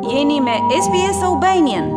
Jeni me SBS Albanian.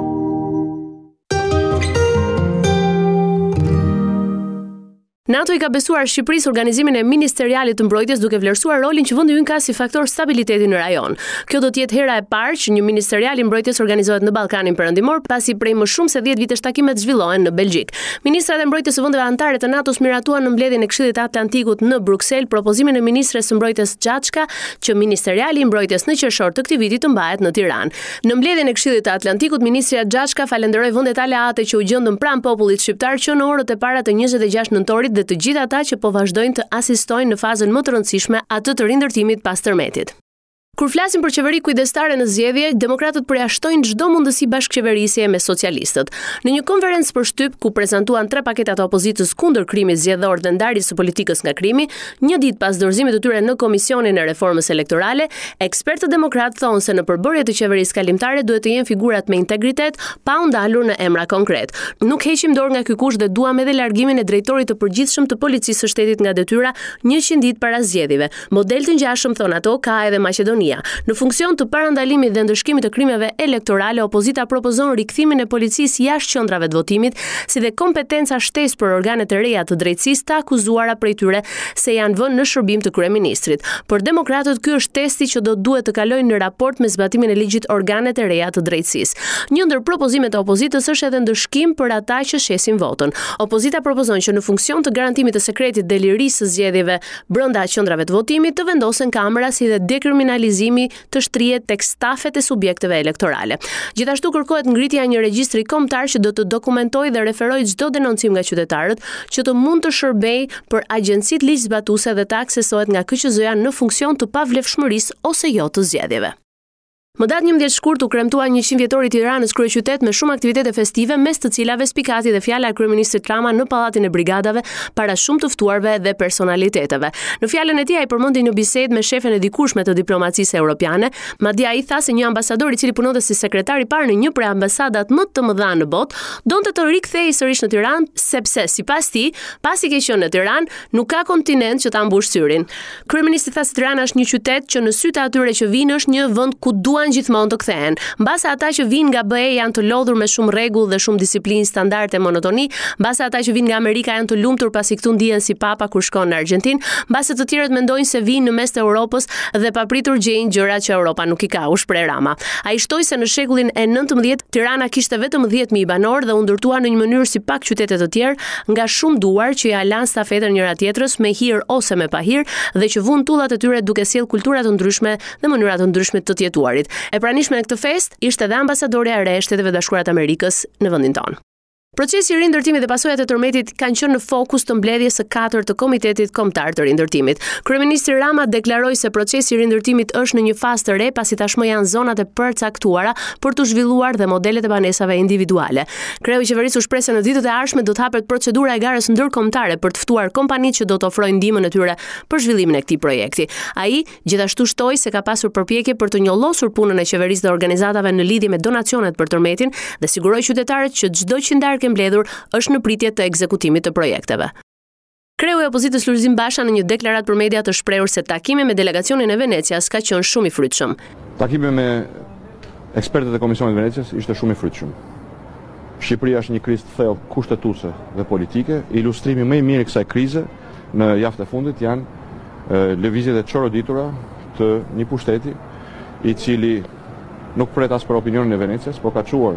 NATO i ka besuar Shqipërisë organizimin e ministerialit të mbrojtjes duke vlerësuar rolin që vendi ynë ka si faktor stabiliteti në rajon. Kjo do të jetë hera e parë që një ministerial i mbrojtjes organizohet në Ballkanin Perëndimor, pasi prej më shumë se 10 vitesh takimet zhvillohen në Belgjik. Ministrat e mbrojtjes së vendeve anëtare të NATO-s miratuan në mbledhjen e Këshillit të Atlantikut në Bruksel propozimin e ministres së mbrojtjes Gjachka që ministeriali i mbrojtjes në qershor të këtij viti të mbahet në Tiranë. Në mbledhjen e Këshillit të Atlantikut, ministria Gjachka falenderoi vendet aleate që u gjendën pranë popullit shqiptar që në orët e para të 26 nëntorit dhe të gjithë ata që po vazhdojnë të asistojnë në fazën më të rëndësishme, atë të rindërtimit pas tërmetit. Kur flasim për qeveri kujdestare në zgjedhje, demokratët përjashtojnë çdo mundësi bashkëqeverisje me socialistët. Në një konferencë për shtyp ku prezantuan 3 paketat e opozitës kundër krimit zgjedhor dhe ndarjes së politikës nga krimi, një ditë pas dorëzimit të tyre në Komisionin e Reformës Elektorale, ekspertët demokratë thonë se në përbërje të qeverisë kalimtare duhet të jenë figurat me integritet, pa u ndalur në emra konkret. Nuk heqim dorë nga ky kusht dhe duam edhe largimin e drejtorit të përgjithshëm të policisë së shtetit nga detyra 100 ditë para zgjedhjeve. Model të ngjashëm thon ato ka edhe Maqedonia. Në funksion të parandalimit dhe ndëshkimit të krimeve elektorale, opozita propozon rikthimin e policisë jashtë qendrave të votimit, si dhe kompetenca shtesë për organet e reja të drejtësisë të akuzuara prej tyre se janë vënë në shërbim të kryeministrit. Për demokratët ky është testi që do duhet të kalojnë në raport me zbatimin e ligjit organet e reja të drejtësisë. Një ndër propozimet e opozitës është edhe ndëshkim për ata që shesin votën. Opozita propozon që në funksion të garantimit të sekretit dhe lirisë së zgjedhjeve brenda qendrave të votimit të vendosen kamera si dhe dekriminalizimi të shtrihet tek stafet e subjekteve elektorale. Gjithashtu kërkohet ngritja e një regjistri kombëtar që do të dokumentojë dhe referojë çdo denoncim nga qytetarët që të mund të shërbejë për agjencitë ligjzbatuese dhe të aksesohet nga KQZ-ja në funksion të pavlefshmërisë ose jo të zgjedhjeve. Më datë 11 shkurt u kremtua 100 vjetori i Tiranës kryeqytet me shumë aktivitete festive, mes të cilave spikati dhe fjala e kryeministrit Rama në pallatin e brigadave para shumë të ftuarve dhe personaliteteve. Në fjalën e tij ai përmendi një bisedë me shefen e dikushme të diplomacisë europiane, madje ai tha se një ambasador i cili punonte si sekretar i parë në një prej ambasadat më të mëdha në botë, donte të rikthehej sërish në Tiranë, sepse sipas tij, pasi ke qenë në Tiranë, nuk ka kontinent që ta mbush syrin. Kryeministri tha se Tirana është një qytet që në sytë e atyre që vinë është një vend ku gjithmonë të kthehen. Mbase ata që vinë nga BE janë të lodhur me shumë rregull dhe shumë disiplinë, standarde, monotoni, mbase ata që vinë nga Amerika janë të lumtur pasi këtu ndihen si papa kur shkon në Argjentinë, mbase të tjerët mendojnë se vinë në mes të Europës dhe papritur gjejnë gjëra që Europa nuk i ka, u shpreh Rama. Ai shtoi se në shekullin e 19 Tirana kishte vetëm 10.000 banor dhe u ndërtua në një mënyrë si pak qytete të tjerë nga shumë duar që ja lan stafetën njëra tjetrës me hir ose me pahir dhe që vun tullat e tyre duke sjell kultura të ndryshme dhe mënyra të ndryshme të jetëtuarit. E pranishme në këtë fest ishte edhe ambasadorja e re e Shteteve Bashkuara të Amerikës në vendin tonë. Procesi i rindërtimit dhe pasojat e tërmetit kanë qenë në fokus të mbledhjes së 4 të Komitetit Kombëtar të Rindërtimit. Kryeministri Rama deklaroi se procesi i rindërtimit është në një fazë të re pasi tashmë janë zonat e përcaktuara për të zhvilluar dhe modelet e banesave individuale. Kreu i qeverisë u shpreh se në ditët e ardhshme do të hapet procedura e garës ndërkombëtare për të ftuar kompanitë që do të ofrojnë ndihmën e tyre për zhvillimin e këtij projekti. Ai gjithashtu shtoi se ka pasur përpjekje për të njollosur punën e qeverisë dhe organizatave në lidhje me donacionet për tërmetin dhe siguroi qytetarët që çdo qindar e mbledhur është në pritje të ekzekutimit të projekteve. Kreu i opozitës Lulzim Basha në një deklaratë për media të shprehur se takimi me delegacionin e Venecias ka qenë shumë i frytshëm. Takimi me ekspertët e Komisionit të Venecias ishte shumë i frytshëm. Shqipëria është një krizë të thellë kushtetuese dhe politike. Ilustrimi më i mirë i kësaj krize në javën e fundit janë lëvizjet e çoroditura të një pushteti i cili nuk pret as për opinionin e Venecias, por ka çuar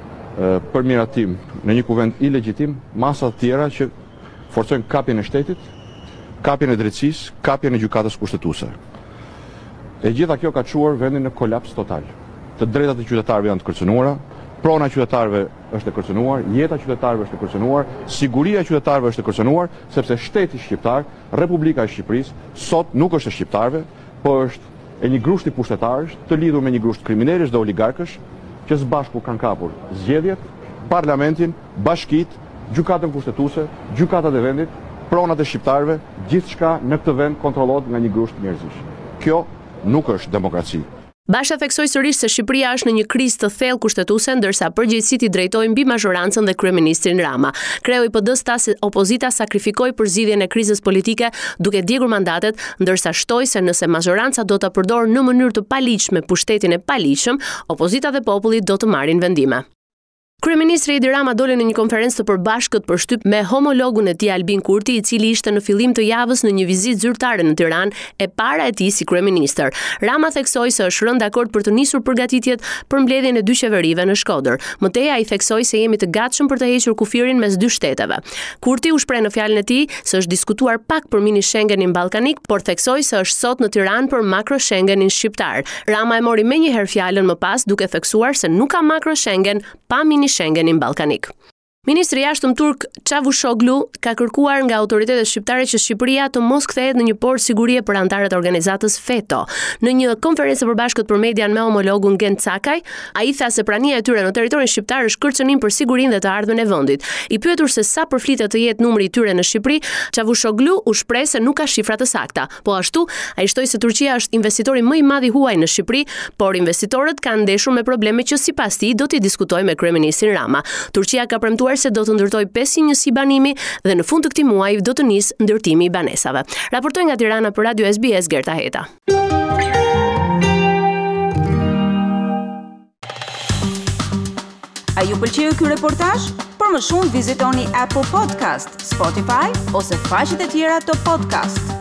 për miratim në një kuvend ilegjitim masa të tjera që forcojnë kapjen e shtetit, kapjen e drejtësisë, kapjen e gjykatës kushtetuese. E gjitha kjo ka çuar vendin në kolaps total. Të drejtat e qytetarëve janë të kërcënuara, prona e qytetarëve është e kërcënuar, jeta e qytetarëve është e kërcënuar, siguria e qytetarëve është e kërcënuar, sepse shteti shqiptar, Republika e Shqipërisë, sot nuk është e shqiptarëve, por është e një grushti pushtetarësh të lidhur me një grusht kriminalësh dhe oligarkësh që së bashku kanë kapur zgjedhjet, parlamentin, bashkitë, gjykatën kushtetuese, gjykatat e vendit, pronat e shqiptarëve, gjithçka në këtë vend kontrollohet nga një grusht njerëzish. Kjo nuk është demokraci. Basha theksoi sërish se Shqipëria është në një krizë të thellë kushtetuese, ndërsa përgjegjësitë i drejtojnë mbi mazhorancën dhe kryeministrin Rama. Kreu i PD-s tha se opozita sakrifikoi përzgjidhjen e krizës politike duke djegur mandatet, ndërsa shtoi se nëse mazhoranca do ta përdorë në mënyrë të paligjshme pushtetin e paligjshëm, opozita dhe populli do të marrin vendime. Kryeministri Edi Rama doli në një konferencë të përbashkët për shtyp me homologun e tij Albin Kurti, i cili ishte në fillim të javës në një vizitë zyrtare në Tiranë, e para e tij si kryeministër. Rama theksoi se është rënë dakord për të nisur përgatitjet për mbledhjen e dy qeverive në Shkodër. Mëtej ai theksoi se jemi të gatshëm për të hequr kufirin mes dy shteteve. Kurti u shpreh në fjalën e tij se është diskutuar pak për mini Schengenin ballkanik, por theksoi se është sot në Tiranë për makro Schengenin shqiptar. Rama e mori menjëherë fjalën më pas duke theksuar se nuk ka makro Schengen pa mini Schengenin ballkanik. Ministri i jashtëm turk Çavuşoglu ka kërkuar nga autoritetet shqiptare që Shqipëria të mos kthehet në një portë sigurie për anëtarët e organizatës FETO. Në një konferencë përbashkët për median me homologun Gent Çakaj, ai tha se prania e tyre në territorin shqiptar është kërcënim për sigurinë dhe të ardhmen e vendit. I pyetur se sa përflitet të jetë numri i tyre në Shqipëri, Çavuşoglu u shpreh se nuk ka shifra të sakta. Po ashtu, ai shtoi se Turqia është investitori më i madh i huaj në Shqipëri, por investitorët kanë ndeshur me probleme që sipas tij do t'i diskutojë me kryeministin Rama. Turqia ka premtuar se do të ndërtoj 501 banimi dhe në fund të këtij muaji do të nisë ndërtimi i banesave. Raportoi nga Tirana për Radio SBS Gerta Heta. A ju pëlqeu ky reportazh? Për më shumë vizitoni Apple Podcast, Spotify ose faqet e tjera të podcast.